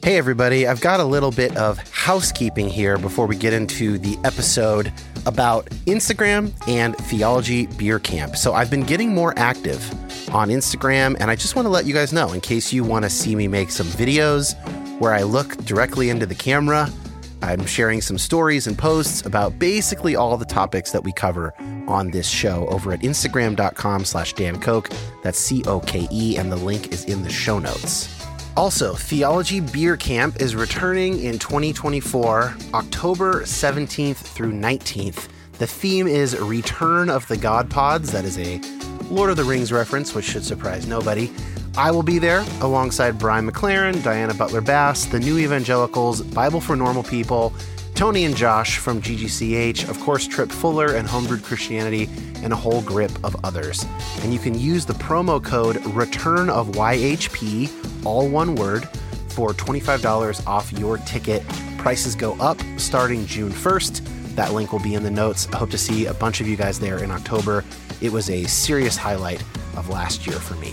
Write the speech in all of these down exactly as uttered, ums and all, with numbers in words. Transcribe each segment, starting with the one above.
Hey everybody, I've got a little bit of housekeeping here before we get into the episode about Instagram and Theology Beer Camp. So I've been getting more active on Instagram, and I just want to let you guys know in case you want to see me make some videos where I look directly into the camera. I'm sharing some stories and posts about basically all the topics that we cover on this show over at instagram.com slash Dan Koch. That's C O K E, and the link is in the show notes. Also, Theology Beer Camp is returning in twenty twenty-four, October seventeenth through nineteenth. The theme is Return of the God Pods. That is a Lord of the Rings reference, which should surprise nobody. I will be there alongside Brian McLaren, Diana Butler-Bass, the New Evangelicals, Bible for Normal People, Tony and Josh from G G C H, of course, Trip Fuller and Homebrewed Christianity, and a whole grip of others. And you can use the promo code Return of Y H P, all one word, for twenty-five dollars off your ticket. Prices go up starting June first. That link will be in the notes. I hope to see a bunch of you guys there in October. It was a serious highlight of last year for me.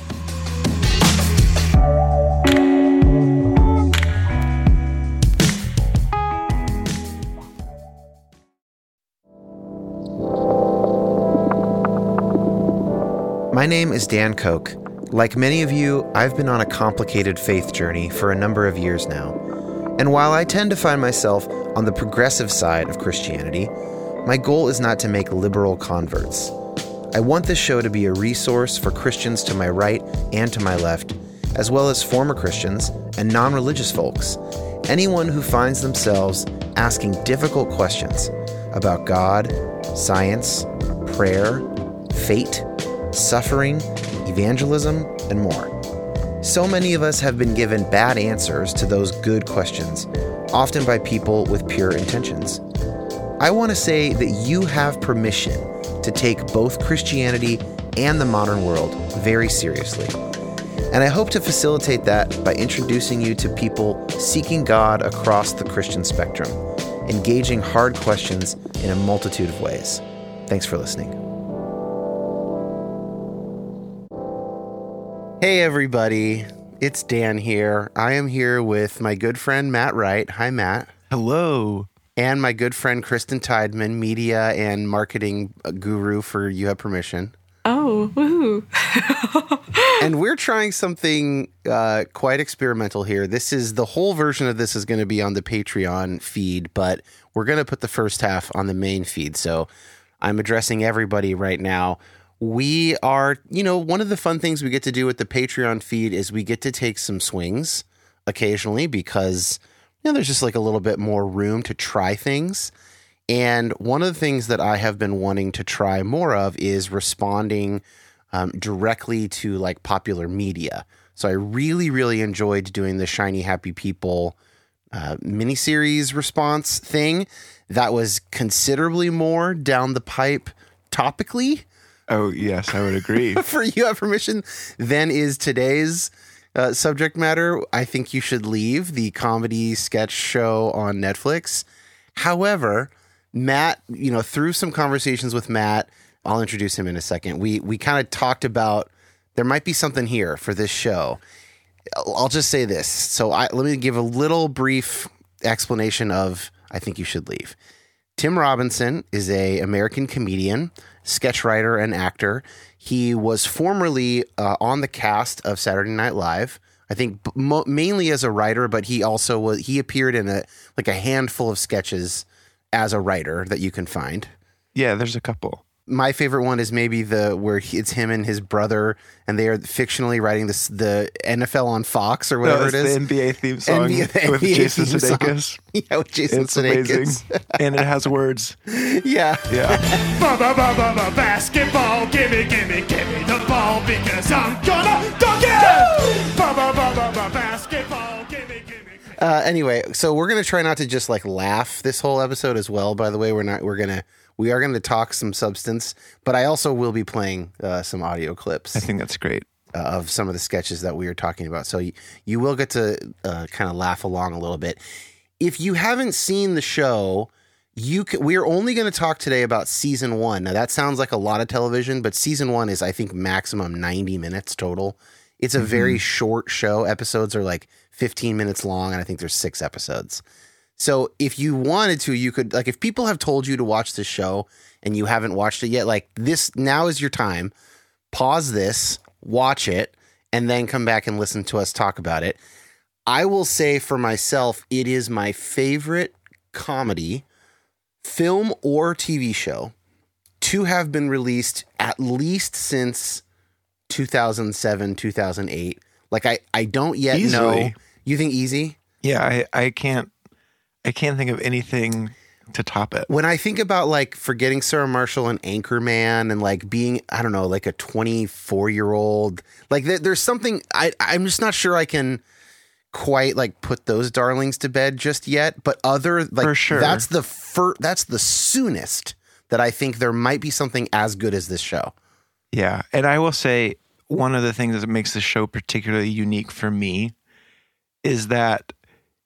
My name is Dan Koch. Like many of you, I've been on a complicated faith journey for a number of years now. And while I tend to find myself on the progressive side of Christianity, my goal is not to make liberal converts. I want this show to be a resource for Christians to my right and to my left, as well as former Christians and non-religious folks, anyone who finds themselves asking difficult questions about God, science, prayer, fate, suffering, evangelism, and more. So many of us have been given bad answers to those good questions, often by people with pure intentions. I want to say that you have permission to take both Christianity and the modern world very seriously. And I hope to facilitate that by introducing you to people seeking God across the Christian spectrum, engaging hard questions in a multitude of ways. Thanks for listening. Hey everybody, it's Dan here. I am here with my good friend Matt Wright. Hi Matt. Hello. And my good friend Kristen Tideman, media and marketing guru for You Have Permission. Oh, woohoo. And we're trying something uh, quite experimental here. This is, the whole version of this is going to be on the Patreon feed, but we're going to put the first half on the main feed. So I'm addressing everybody right now. We are, you know, one of the fun things we get to do with the Patreon feed is we get to take some swings occasionally because, you know, there's just like a little bit more room to try things. And one of the things that I have been wanting to try more of is responding um, directly to like popular media. So I really, really enjoyed doing the Shiny Happy People uh, miniseries response thing. That was considerably more down the pipe topically. Oh, yes, I would agree. For You Have Permission than is today's uh, subject matter. I Think You Should Leave, the comedy sketch show on Netflix. However, Matt, you know, through some conversations with Matt, I'll introduce him in a second. We we kind of talked about there might be something here for this show. I'll just say this. So I, let me give a little brief explanation of I Think You Should Leave. Tim Robinson is a American comedian, sketch writer, and actor. He was formerly uh, on the cast of Saturday Night Live. I think mo- mainly as a writer, but he also was, he appeared in a like a handful of sketches as a writer that you can find. Yeah, there's a couple. My favorite one is maybe the where he, it's him and his brother, and they are fictionally writing this the N F L on Fox or whatever no, it is. The N B A theme song N B A, the with N B A Jason theme Sudeikis. Song. Yeah, with Jason it's Sudeikis. Amazing. And it has words. Yeah. Yeah. Basketball, gimme, gimme, gimme the ball because I'm gonna dunk it! Basketball, gimme, gimme. Uh, anyway, so we're gonna try not to just like laugh this whole episode as well. By the way, we're not. We're gonna. We are gonna talk some substance, but I also will be playing uh, some audio clips. I think that's great. Uh, of some of the sketches that we are talking about, so you, you will get to uh, kind of laugh along a little bit. If you haven't seen the show, you can, we are only going to talk today about season one. Now that sounds like a lot of television, but season one is I think maximum ninety minutes total. It's a very short show. Episodes are like fifteen minutes long, and I think there's six episodes. So if you wanted to, you could, like, if people have told you to watch this show and you haven't watched it yet, like, this, now is your time. Pause this, watch it, and then come back and listen to us talk about it. I will say for myself, it is my favorite comedy, film or T V show to have been released at least since two thousand seven, two thousand eight. Like, I, I don't yet Easily. know. You think easy? Yeah, I, I can't I can't think of anything to top it. When I think about, like, Forgetting Sarah Marshall and Anchorman and, like, being, I don't know, like a twenty-four-year-old, like, there, there's something, I, I'm just not sure I can quite, like, put those darlings to bed just yet. But other, like, For sure. that's the fir- that's the soonest that I think there might be something as good as this show. Yeah, and I will say one of the things that makes the show particularly unique for me is that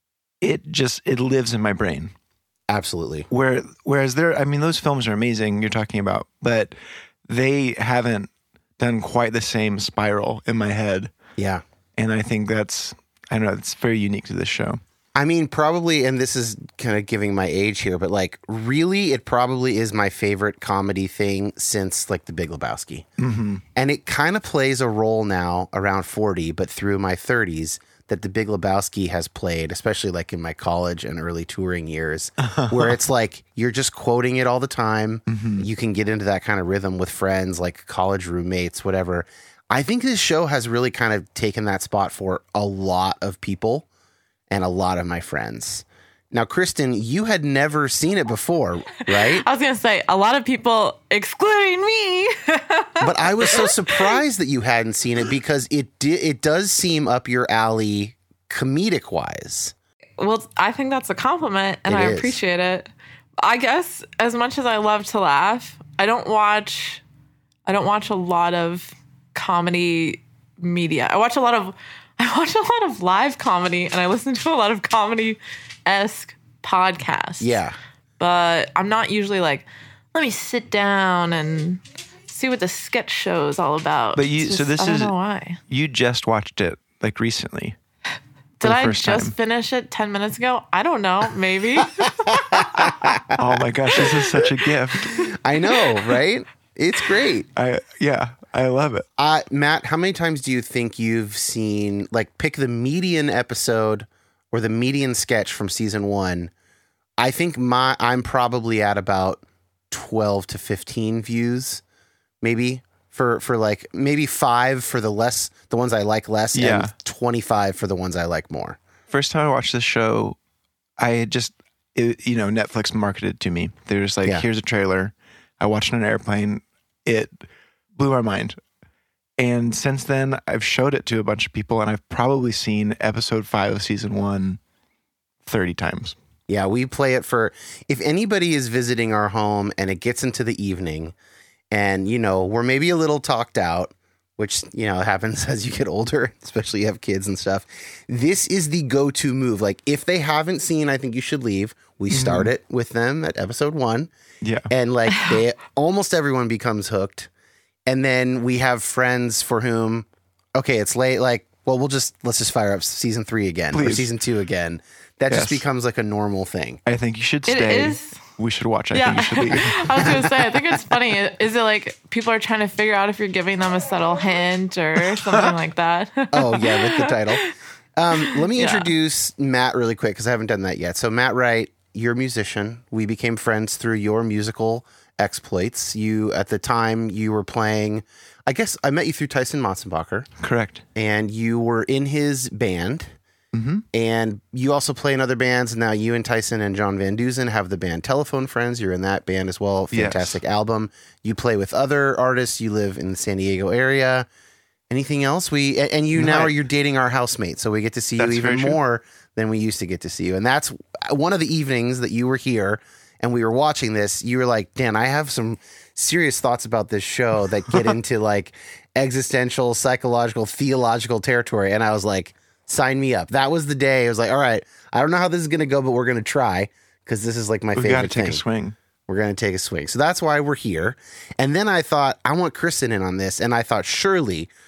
it just, it lives in my brain. Absolutely. Where, whereas there, I mean, those films are amazing you're talking about, but they haven't done quite the same spiral in my head. Yeah. And I think that's, I don't know, it's very unique to this show. I mean, probably, and this is kind of giving my age here, but, like, really, it probably is my favorite comedy thing since, like, The Big Lebowski. Mm-hmm. And it kind of plays a role now around forty, but through my thirties, that The Big Lebowski has played, especially, like, in my college and early touring years, where it's like you're just quoting it all the time. Mm-hmm. You can get into that kind of rhythm with friends, like college roommates, whatever. I think this show has really kind of taken that spot for a lot of people and a lot of my friends. Now, Kristen, you had never seen it before, right? I was going to say, a lot of people, excluding me. But I was so surprised that you hadn't seen it because it di- it does seem up your alley comedic wise. Well, I think that's a compliment, and It I is. appreciate it. I guess as much as I love to laugh, I don't watch I don't watch a lot of comedy media. I watch a lot of I watch a lot of live comedy, and I listen to a lot of comedy-esque podcasts. Yeah. But I'm not usually like, let me sit down and see what the sketch show is all about. But you, It's so just- this I don't is, know why. you just watched it like recently. for Did the I first just time. finish it ten minutes ago? I don't know. Maybe. Oh my gosh, this is such a gift. I know, right? It's great. I, yeah, I love it. Uh, Matt, how many times do you think you've seen, like, pick the median episode or the median sketch from season one? I think my I'm probably at about twelve to fifteen views, maybe for, for like maybe five for the less, the ones I like less, Yeah. and twenty-five for the ones I like more. First time I watched this show, I had just, it, you know, Netflix marketed it to me. They were just like, Yeah. here's a trailer. I watched it on an airplane. It blew my mind. And since then, I've showed it to a bunch of people, and I've probably seen episode five of season one thirty times. Yeah, we play it for, if anybody is visiting our home and it gets into the evening and, you know, we're maybe a little talked out, which, you know, happens as you get older, especially you have kids and stuff. This is the go-to move. Like, if they haven't seen I Think You Should Leave, we start it with them at episode one. Yeah. And, like, they almost everyone becomes hooked. And then we have friends for whom, okay, it's late. Like, well, we'll just, let's just fire up season three again or Please. season two again. That just Yes. becomes like a normal thing. I think you should It stay. is- We should watch I Yeah. Think You Should Leave. I was going to say, I think it's funny. Is it like people are trying to figure out if you're giving them a subtle hint or something like that? Oh, yeah, with the title. Um, let me Yeah. introduce Matt really quick because I haven't done that yet. So, Matt Wright, you're a musician. We became friends through your musical exploits. You, at the time, you were playing, I guess I met you through Tyson Motzenbacher, Correct. and you were in his band. Mm-hmm. And you also play in other bands. Now you and Tyson and John Van Dusen have the band Telephone Friends. You're in that band as well. Fantastic album. You play with other artists. You live in the San Diego area. Anything else? We and you No, now I- are you're dating our housemate, so we get to see you That's even very true. more than we used to get to see you. And that's one of the evenings that you were here and we were watching this. You were like, Dan, I have some serious thoughts about this show that get into like existential, psychological, theological territory. And I was like, sign me up. That was the day. I was like, all right, I don't know how this is going to go, but we're going to try because this is like my We've got to favorite take thing. a swing. We're going to take a swing. So that's why we're here. And then I thought, I want Kristen in on this. And I thought, surely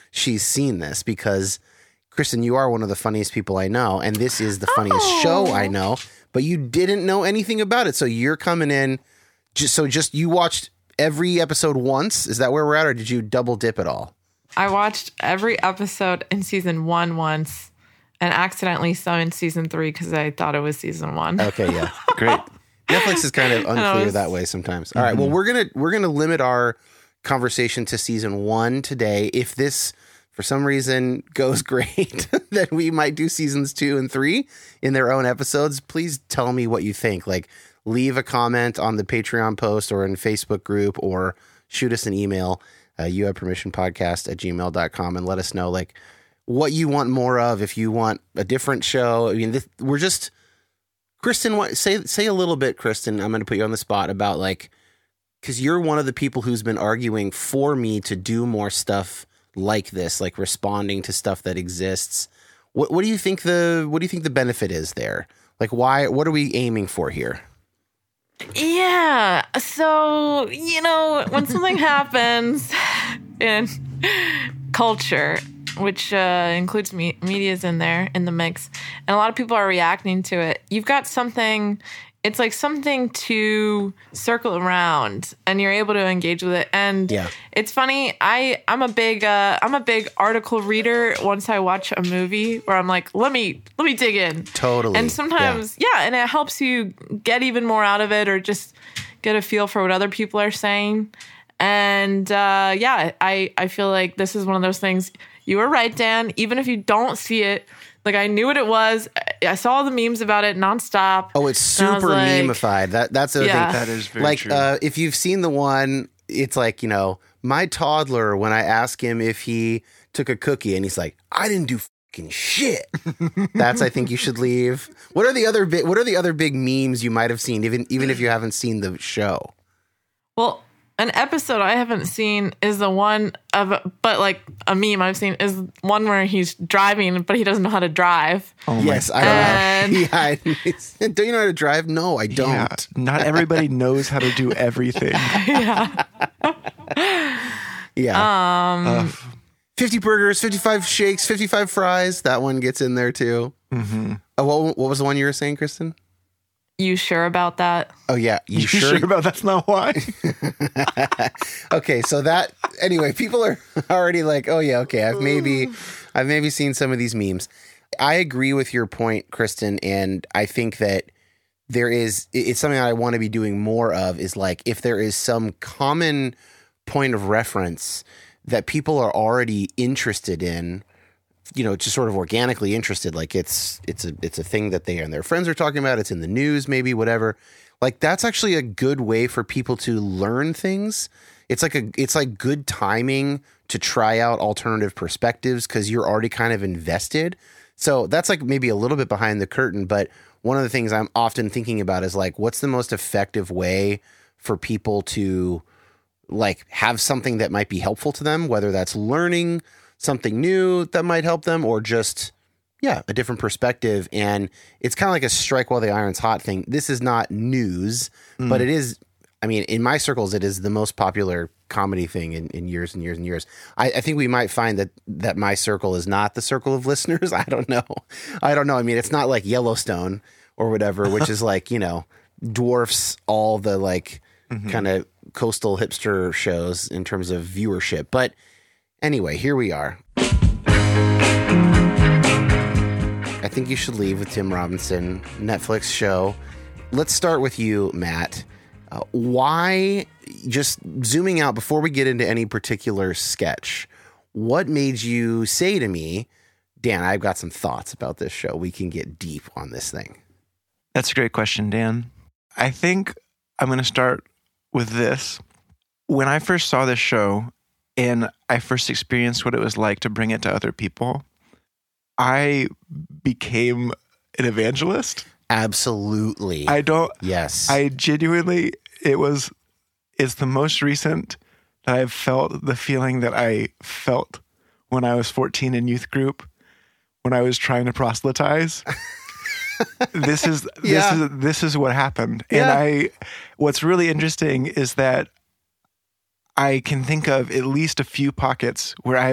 she's seen this because, Kristen, you are one of the funniest people I know, and this is the funniest oh. show I know, but you didn't know anything about it. So you're coming in, just so just you watched every episode once? Is that where we're at, or did you double dip at all? I watched every episode in season one once and accidentally saw in season three because I thought it was season one. Okay, yeah. Great. Netflix is kind of unclear was, that way sometimes. All right, mm-hmm. well, we're gonna we're gonna limit our conversation to season one today. If this, for some reason, goes great, then we might do seasons two and three in their own episodes. Please tell me what you think. Like, leave a comment on the Patreon post or in Facebook group, or shoot us an email, uh, you have permission podcast at gmail dot com, and let us know like what you want more of. If you want a different show, I mean, this, we're just. Kristen, what, say say a little bit, Kristen. I'm going to put you on the spot about like, because you're one of the people who's been arguing for me to do more stuff like this, like responding to stuff that exists. What what do you think the what do you think the benefit is there? Like, why? What are we aiming for here? Yeah. So, you know, when something happens in culture, which uh, includes me- media's in there, in the mix, and a lot of people are reacting to it, you've got something, it's like something to circle around, and you're able to engage with it. And yeah. It's funny, I, I'm a big uh, I'm a big article reader once I watch a movie, where I'm like, let me let me dig in. Totally. And sometimes, yeah, yeah and it helps you get even more out of it, or just get a feel for what other people are saying. And uh, yeah, I, I feel like this is one of those things. You were right, Dan. Even if you don't see it, like, I knew what it was. I saw the memes about it nonstop. Oh, it's super like, meme-ified. That that's the yeah. thing. That is very like, true. Uh, if you've seen the one, it's like, you know, my toddler, when I ask him if he took a cookie, and he's like, I didn't do fucking shit. That's, I think you should leave. What are the other big? What are the other big memes you might have seen, even even if you haven't seen the show? Well, an episode I haven't seen is the one of, but like a meme I've seen is one where he's driving, but he doesn't know how to drive. Oh yes, I don't know. Yeah, don't you know how to drive? No, I don't. Yeah, not everybody knows how to do everything. yeah. yeah. Um, uh, fifty burgers, fifty-five shakes, fifty-five fries. That one gets in there too. Mm-hmm. Uh, what, what was the one you were saying, Kristen? You sure about that? Oh, yeah. You, you sure? sure about that's not why? Okay, so that, anyway, people are already like, oh, yeah, okay, I've maybe, I've maybe seen some of these memes. I agree with your point, Kristen, and I think that there is, it's something that I want to be doing more of, is like, if there is some common point of reference that people are already interested in, you know, just sort of organically interested, like it's it's a it's a thing that they and their friends are talking about, it's in the news, maybe, whatever. Like, that's actually a good way for people to learn things. It's like a it's like good timing to try out alternative perspectives because you're already kind of invested. So that's like maybe a little bit behind the curtain, but one of the things I'm often thinking about is like, what's the most effective way for people to like have something that might be helpful to them, whether that's learning something new that might help them, or just, yeah, a different perspective. And it's kind of like a strike while the iron's hot thing. This is not news, mm. but it is, I mean, in my circles, it is the most popular comedy thing in, in years and years and years. I, I think we might find that, that my circle is not the circle of listeners. I don't know. I don't know. I mean, it's not like Yellowstone or whatever, which is like, you know, dwarfs all the like mm-hmm. kind of coastal hipster shows in terms of viewership. But anyway, here we are. I think you should leave with Tim Robinson, Netflix show. Let's start with you, Matt. Uh, why, just zooming out before we get into any particular sketch, what made you say to me, Dan, I've got some thoughts about this show. We can get deep on this thing. That's a great question, Dan. I think I'm going to start with this. When I first saw this show, and I first experienced what it was like to bring it to other people, I became an evangelist. Absolutely. I don't. Yes. I genuinely, it was, it's the most recent that I've felt the feeling that I felt when I was fourteen in youth group, when I was trying to proselytize. This is, yeah. this is, this is what happened. Yeah. And I, what's really interesting is that I can think of at least a few pockets where I've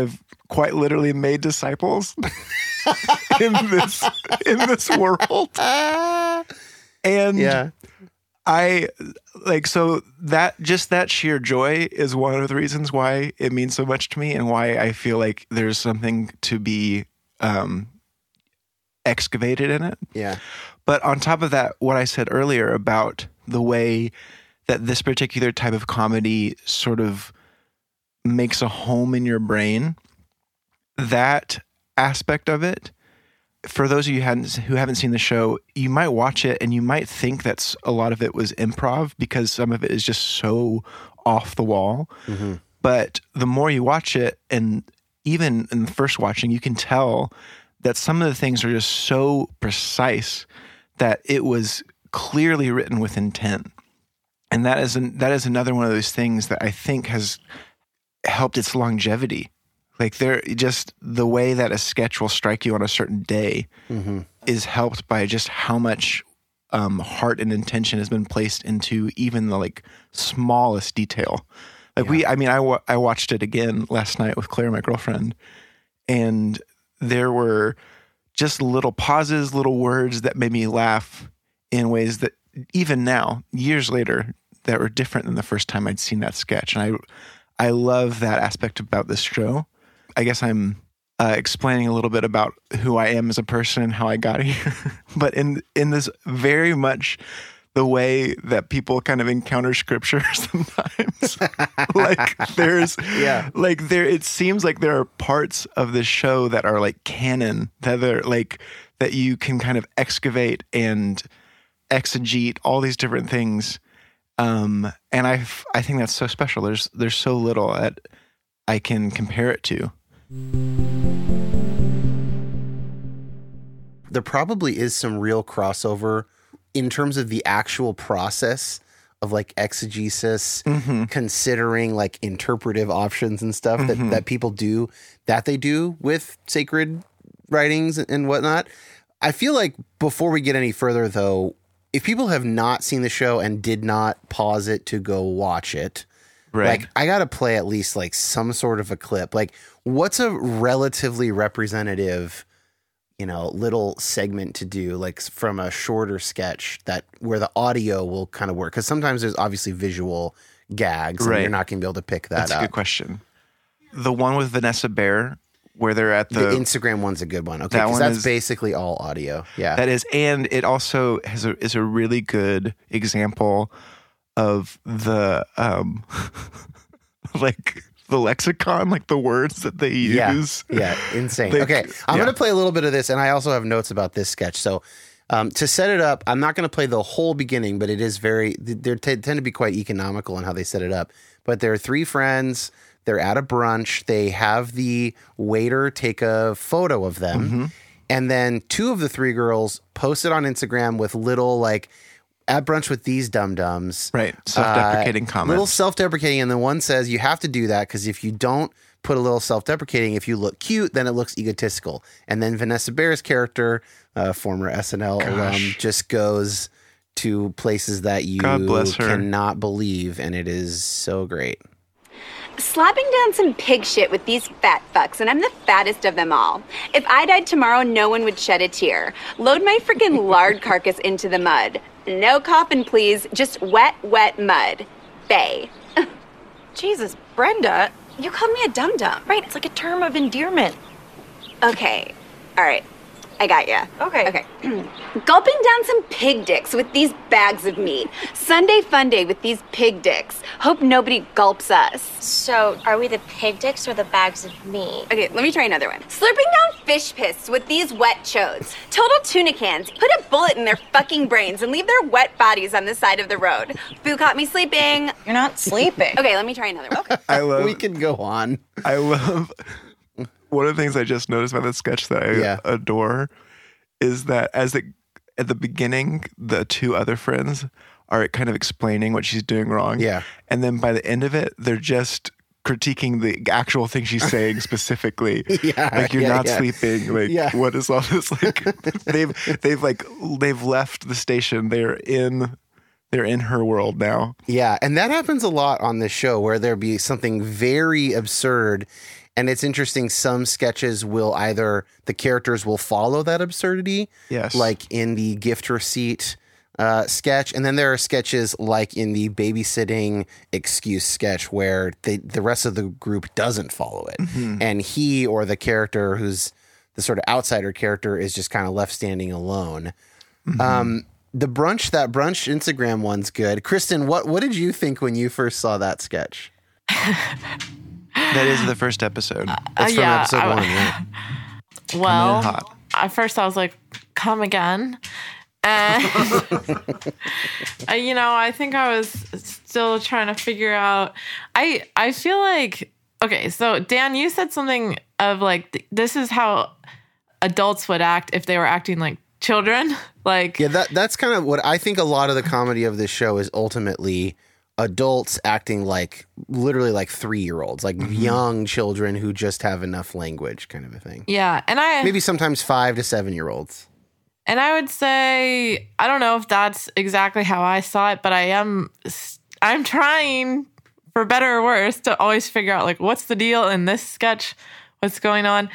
quite literally made disciples in this in this world. And Yeah. I like so that just that sheer joy is one of the reasons why it means so much to me and why I feel like there's something to be um, excavated in it. Yeah. But on top of that, what I said earlier about the way that this particular type of comedy sort of makes a home in your brain, that aspect of it, for those of you who hadn't, who haven't seen the show, you might watch it and you might think that a lot of it was improv because some of it is just so off the wall. Mm-hmm. But the more you watch it, and even in the first watching, you can tell that some of the things are just so precise that it was clearly written with intent. And that is an, that is another one of those things that I think has helped its longevity. Like there, just the way that a sketch will strike you on a certain day Mm-hmm. is helped by just how much um, heart and intention has been placed into even the like smallest detail. Like Yeah. we, I mean, I, wa- I watched it again last night with Claire, my girlfriend, and there were just little pauses, little words that made me laugh in ways that even now, years later, that were different than the first time I'd seen that sketch. And I, I love that aspect about this show. I guess I'm uh, explaining a little bit about who I am as a person and how I got here. But in in this very much the way that people kind of encounter scripture sometimes. Like there's Yeah. like there it seems like there are parts of this show that are like canon, that are like that you can kind of excavate and exegete all these different things. Um, and I I think that's so special. There's there's so little that I can compare it to. There probably is some real crossover in terms of the actual process of like exegesis, Mm-hmm. considering like interpretive options and stuff that, that people do, that they do with sacred writings and whatnot. I feel like before we get any further, though, if people have not seen the show and did not pause it to go watch it, Right. like I got to play at least like some sort of a clip. Like what's a relatively representative, you know, little segment to do, like from a shorter sketch that where the audio will kind of work? Because sometimes there's obviously visual gags and Right. you're not going to be able to pick that That's a up. good question. The one with Vanessa Bayer, where they're at The the, Instagram one's a good one. Okay, That because one that's is- basically all audio. Yeah. that is, and it also has a is a really good example of the um like the lexicon, like the words that they yeah. use. Yeah. Insane. They- okay. I'm yeah. going to play a little bit of this, and I also have notes about this sketch. So um, to set it up, I'm not going to play the whole beginning, but it is very, they tend to be quite economical in how they set it up. But there are three friends. They're at a brunch. They have the waiter take a photo of them. Mm-hmm. And then two of the three girls post it on Instagram with little like, at brunch with these dum-dums. Right. Self-deprecating Uh, comments. Little self-deprecating. And the one says you have to do that because if you don't put a little self-deprecating, if you look cute, then it looks egotistical. And then Vanessa Bayer's character, uh, former S N L alum, Gosh. just goes to places that you God bless her. cannot believe. And it is so great. Slapping down some pig shit with these fat fucks, and I'm the fattest of them all. If I died tomorrow, no one would shed a tear. Load my freaking lard carcass into the mud. No coffin, please. Just wet, wet mud. Bay. Jesus, Brenda. You called me a dum-dum. Right, it's like a term of endearment. Okay. All right. I got ya. Okay. Okay. Gulping down some pig dicks with these bags of meat. Sunday fun day with these pig dicks. Hope nobody gulps us. So, are we the pig dicks or the bags of meat? Okay, let me try another one. Slurping down fish piss with these wet chodes. Total tuna cans. Put a bullet in their fucking brains and leave their wet bodies on the side of the road. Boo caught me sleeping. You're not sleeping. Okay, let me try another one. Okay. I love we can go on. I love one of the things I just noticed about this sketch that I Yeah. adore is that as the at the beginning, the two other friends are kind of explaining what she's doing wrong. Yeah. And then by the end of it, they're just critiquing the actual thing she's saying specifically. Yeah, Like you're yeah, not yeah. sleeping. Like Yeah. what is all this? Like they've they've like they've left the station. They're in they're in her world now. Yeah, and that happens a lot on this show where there be something very absurd And it's interesting. Some sketches will either, the characters will follow that absurdity. Yes. Like in the gift receipt uh, sketch. And then there are sketches like in the babysitting excuse sketch where they, the rest of the group doesn't follow it. Mm-hmm. And he or the character who's the sort of outsider character is just kind of left standing alone. Mm-hmm. Um, the brunch, that brunch Instagram one's good. Kristen, what, what did you think when you first saw that sketch? That is the first episode. It's from yeah, episode I- one, yeah. Well, hot. at first I was like, come again. And, uh, you know, I think I was still trying to figure out. I I feel like, okay, so Dan, you said something of like, th- this is how adults would act if they were acting like children. Like, Yeah, that that's kind of what I think a lot of the comedy of this show is ultimately adults acting like literally like three-year-olds, like Mm-hmm. young children who just have enough language kind of a thing. yeah. And I, Maybe sometimes five to seven-year-olds. And I would say, I don't know if that's exactly how I saw it, but I am, I'm trying, for better or worse, to always figure out like what's the deal in this sketch, what's going on.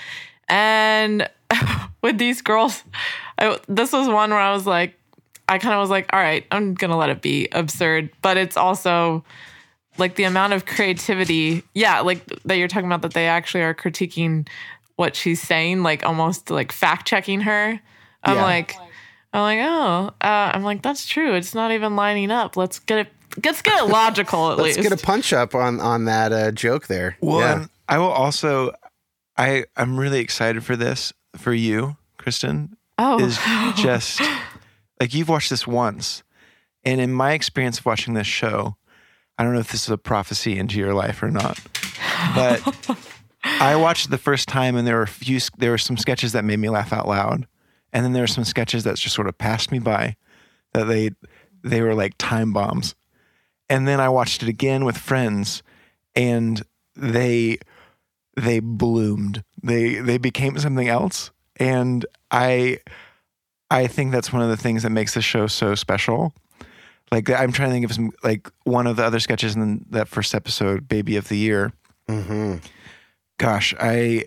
And with these girls, I, this was one where I was like, I kind of was like, all right, I'm gonna let it be absurd, but it's also like the amount of creativity, yeah, like that you're talking about, that they actually are critiquing what she's saying, like almost like fact checking her. I'm Yeah. like, I'm like, oh, uh, I'm like, that's true. It's not even lining up. Let's get it. Let's get it logical at Let's least. get a punch up on on that uh, joke there. Well, yeah. and I will also, I I'm really excited for this for you, Kristen. Oh. Is just like you've watched this once, and in my experience of watching this show, I don't know if this is a prophecy into your life or not, but I watched it the first time, and there were a few, there were some sketches that made me laugh out loud, and then there were some sketches that just sort of passed me by, that they they were like time bombs, and then I watched it again with friends, and they they bloomed, they they became something else, and I I think that's one of the things that makes the show so special. Like, I'm trying to think of some, like one of the other sketches in that first episode, Baby of the Year. Mm-hmm. Gosh, I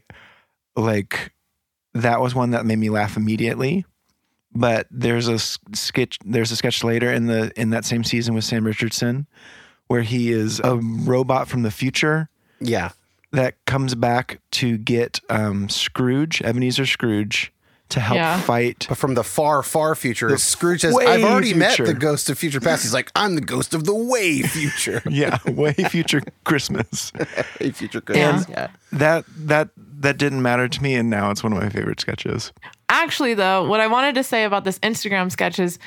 like that was one that made me laugh immediately. But there's a sketch. There's a sketch later in the in that same season with Sam Richardson, where he is a robot from the future Yeah. that comes back to get um, Scrooge, Ebenezer Scrooge, to help Yeah. fight. But from the far, far future, The Scrooge says, way I've already future. met the ghost of future past. He's like, I'm the ghost of the way future. Yeah, way future Christmas. Way future Christmas. Yeah. Yeah. That that that didn't matter to me, and now it's one of my favorite sketches. Actually, though, what I wanted to say about this Instagram sketch is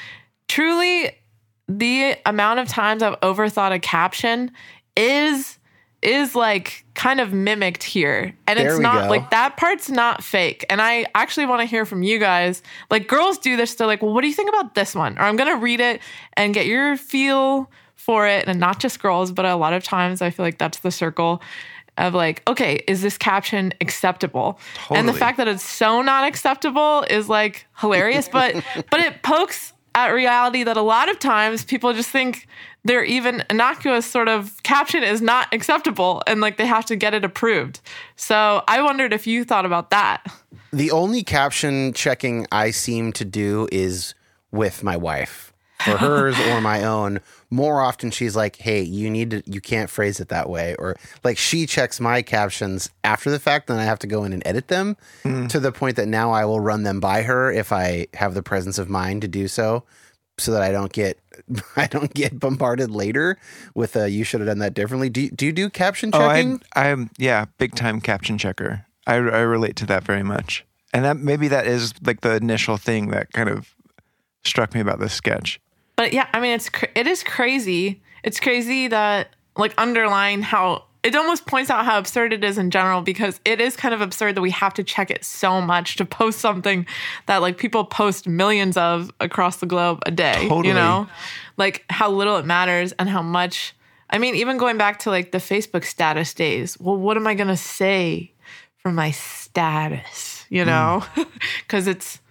truly the amount of times I've overthought a caption is is like kind of mimicked here. And There it's we not go. like that part's not fake. And I actually want to hear from you guys. Like, girls do this. They're like, well, what do you think about this one? Or I'm going to read it and get your feel for it. And not just girls, but a lot of times I feel like that's the circle of like, okay, is this caption acceptable? And the Totally. fact that it's so not acceptable is like hilarious, but but it pokes at reality that a lot of times people just think their even innocuous sort of caption is not acceptable and like they have to get it approved. So I wondered if you thought about that. The only caption checking I seem to do is with my wife, for hers or my own. More often she's like, hey, you need to, you can't phrase it that way. Or like she checks my captions after the fact, then I have to go in and edit them to the point that now I will run them by her if I have the presence of mind to do so, so that I don't get, I don't get bombarded later with a, you should have done that differently. Do you, do you do caption checking? Oh, I, I'm yeah, big time caption checker. I, I relate to that very much, and that maybe that is like the initial thing that kind of struck me about this sketch. But yeah, I mean, it's cr- it is crazy. It's crazy that like underline how it almost points out how absurd it is in general, because it is kind of absurd that we have to check it so much to post something that like people post millions of across the globe a day. Totally. You know, like how little it matters and how much. I mean, even going back to like the Facebook status days. Well, what am I gonna say for my status? You know, because it's.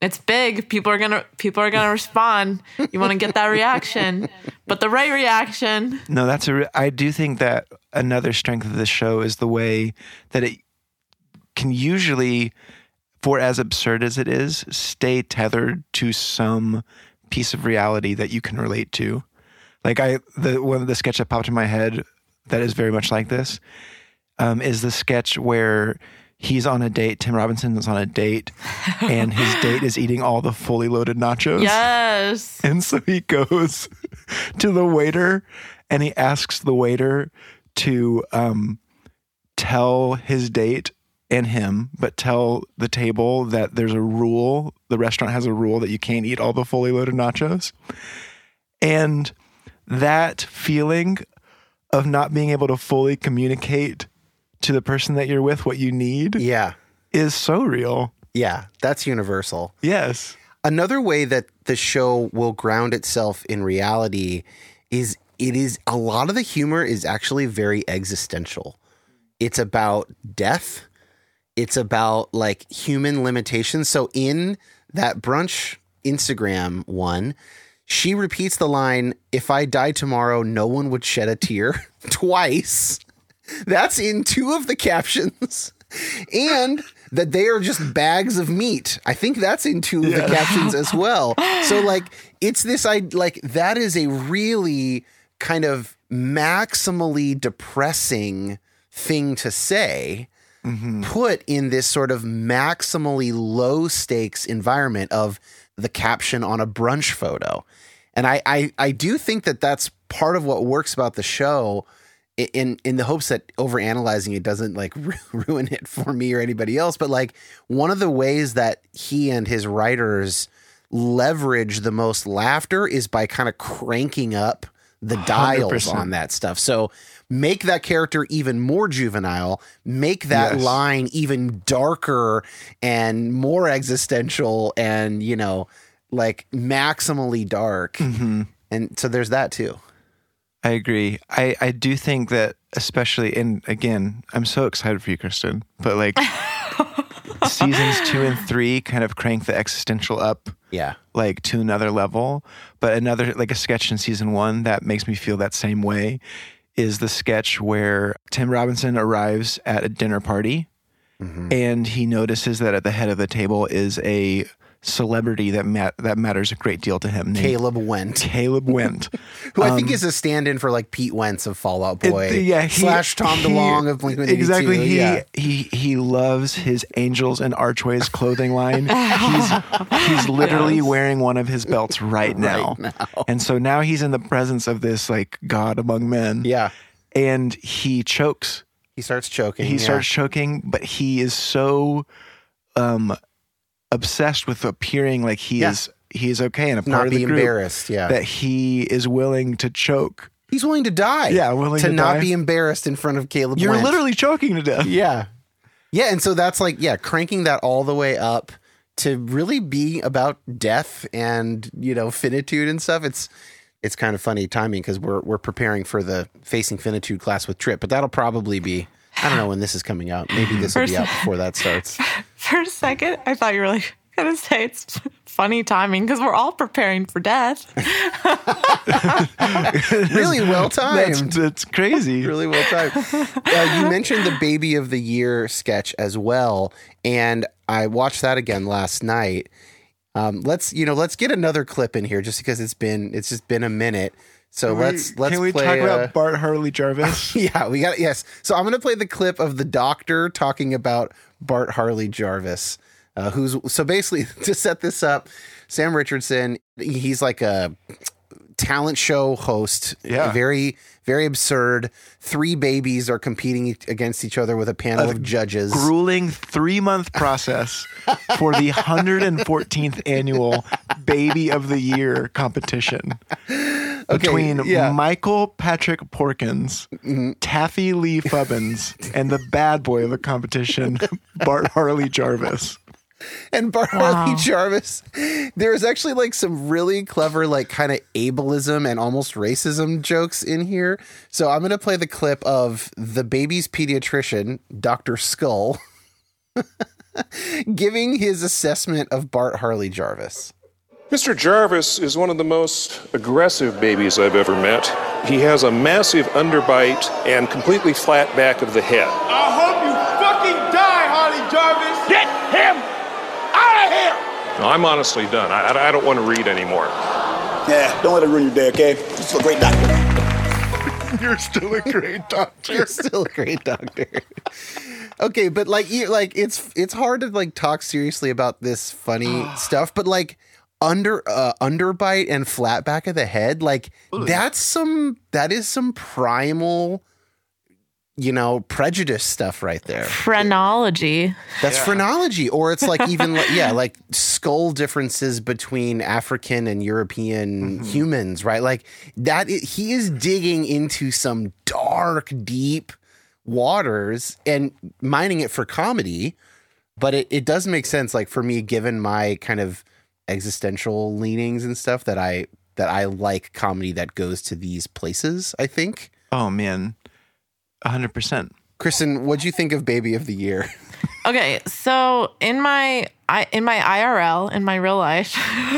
It's big. People are gonna people are gonna respond. You want to get that reaction, but the right reaction. No, that's a. Re- I do think that another strength of this show is the way that it can usually, for as absurd as it is, stay tethered to some piece of reality that you can relate to. Like I, the one of the sketch that popped in my head that is very much like this um, is the sketch where he's on a date. Tim Robinson is on a date, and his date is eating all the fully loaded nachos. Yes. And so he goes to the waiter, and he asks the waiter to um, tell his date and him, but tell the table that there's a rule. The restaurant has a rule that you can't eat all the fully loaded nachos. And that feeling of not being able to fully communicate to the person that you're with what you need Yeah. is so real. Yeah. That's universal. Yes. Another way that the show will ground itself in reality is it is a lot of the humor is actually very existential. It's about death. It's about like human limitations. So in that brunch Instagram one, she repeats the line, "If I died tomorrow, no one would shed a tear," twice. That's in two of the captions. And that they are just bags of meat. I think that's in two of Yeah. the captions as well. So like it's this I like that is a really kind of maximally depressing thing to say, Mm-hmm. put in this sort of maximally low stakes environment of the caption on a brunch photo. And I, I, I do think that that's part of what works about the show in, in the hopes that overanalyzing it doesn't like ruin it for me or anybody else. But like one of the ways that he and his writers leverage the most laughter is by kind of cranking up the dials one hundred percent. on that stuff. So make that character even more juvenile, make that Yes. line even darker and more existential and, you know, like maximally dark. Mm-hmm. And so there's that too. I agree. I, I do think that especially, and again, I'm so excited for you, Kristen, but like seasons two and three kind of crank the existential up Yeah. like to another level. But another, like a sketch in season one that makes me feel that same way is the sketch where Tim Robinson arrives at a dinner party and he notices that at the head of the table is a celebrity that mat- that matters a great deal to him. named Caleb Went, Caleb Went. who I think is a stand-in for like Pete Wentz of Fall Out Boy, It- yeah, he- slash Tom he- DeLonge of Blink one eighty-two. Exactly. He, yeah. he he loves his Angels and Archways clothing line. He's he's literally Yes. wearing one of his belts right now. Right now. And so now he's in the presence of this like God among men. Yeah. And he chokes. He starts choking. He yeah. starts choking, but he is so um obsessed with appearing like he Yeah. is he is okay and a part not of be the group embarrassed. Yeah. that he is willing to choke. He's willing to die. Yeah, willing to, to not die. be embarrassed in front of Caleb You're Went. literally choking to death. Yeah. Yeah. And so that's like, yeah, cranking that all the way up to really be about death and, you know, finitude and stuff. It's, it's kind of funny timing because we're, we're preparing for the Facing Finitude class with Trip, but that'll probably be, I don't know when this is coming out. Maybe this will be out before that starts. For a second, I thought you were like gonna say it's funny timing because we're all preparing for death. Really well That's, timed. that's crazy. Really well timed. Uh, you mentioned the Baby of the Year sketch as well, and I watched that again last night. Um, let's you know let's get another clip in here just because it's been it's just been a minute. So Can we- let's let's Can we play, talk uh, about Bart Harley Jarvis? yeah, we got yes. So I'm going to play the clip of the doctor talking about Bart Harley Jarvis, uh, who's so basically to set this up. Sam Richardson, he's like a talent show host. Yeah. very very absurd. Three babies are competing e- against each other with a panel of judges. Grueling three month process for the one hundred fourteenth annual Baby of the Year competition between yeah. Michael Patrick Porkins, Taffy Lee Fubbins, and the bad boy of the competition, Bart Harley Jarvis. And Bart Harley Jarvis, there's actually like some really clever, like kind of ableism and almost racism jokes in here. So I'm going to play the clip of the baby's pediatrician, Doctor Skull. giving his assessment of Bart Harley Jarvis. Mister Jarvis is one of the most aggressive babies I've ever met. He has a massive underbite and completely flat back of the head. I hope you fucking die, Harley Jarvis! Get him out of here! No, I'm honestly done. I, I, I don't want to read anymore. Yeah, don't let it ruin your day, okay? This is a great doctor. You're still a great doctor. You're still a great doctor. Okay, but like, you, like it's it's hard to like talk seriously about this funny stuff, but like under uh, underbite and flat back of the head, like Ooh. that's some that is some primal, you know, prejudice stuff right there. Phrenology. That's Yeah. phrenology, or it's like even like, yeah, like skull differences between African and European mm-hmm. humans, right? Like that. He is digging into some dark, deep waters and mining it for comedy, but it, it does make sense. Like for me, given my kind of existential leanings and stuff, that I that I like comedy that goes to these places. I think. Oh man. A hundred percent. Kristen, what'd you think of Baby of the Year? Okay, so in my I in my I R L, in my real life,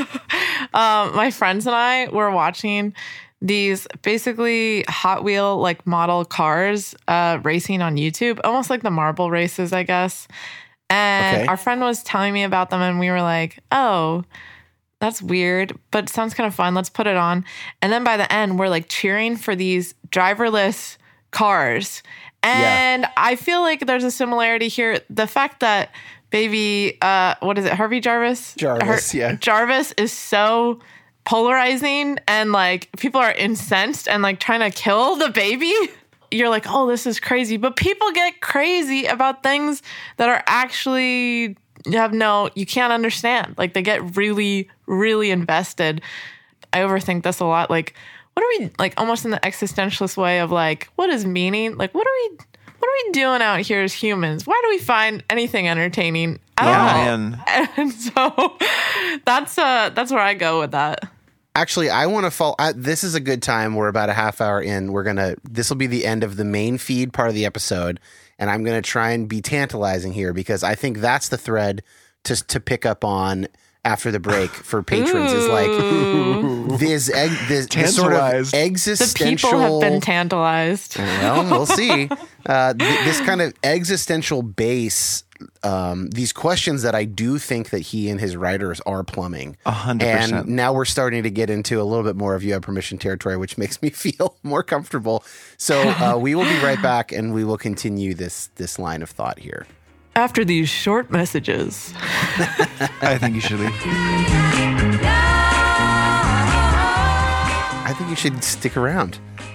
um, my friends and I were watching these basically Hot Wheel like model cars uh, racing on YouTube, almost like the marble races, I guess. And Okay. our friend was telling me about them, and we were like, "Oh, that's weird, but it sounds kind of fun. Let's put it on." And then by the end, we're like cheering for these driverless cars. And yeah. I feel like there's a similarity here. The fact that baby, uh, what is it, Harvey Jarvis? Jarvis, Her- yeah. Jarvis is so polarizing, and like people are incensed and like trying to kill the baby. You're like, oh, this is crazy. But people get crazy about things that are actually, you have no, you can't understand. Like they get really, really invested. I overthink this a lot. Like, what are we, like almost in the existentialist way of like, what is meaning? Like, what are we, what are we doing out here as humans? Why do we find anything entertaining at Yeah, all? man. And so that's uh that's where I go with that. Actually, I want to follow. I, this is a good time. We're about a half hour in. We're going to, this will be the end of the main feed part of the episode. And I'm going to try and be tantalizing here because I think that's the thread to, to pick up on after the break for patrons is like this, egg, this, this sort of Tantalized. existential. The people have been tantalized. Well, we'll see. Uh, th- this kind of existential base, um, these questions that I do think that he and his writers are plumbing. A hundred percent. And now we're starting to get into a little bit more of You Have Permission territory, which makes me feel more comfortable. So uh, we will be right back, and we will continue this this line of thought here. After these short messages. I think you should leave. I think you should stick around.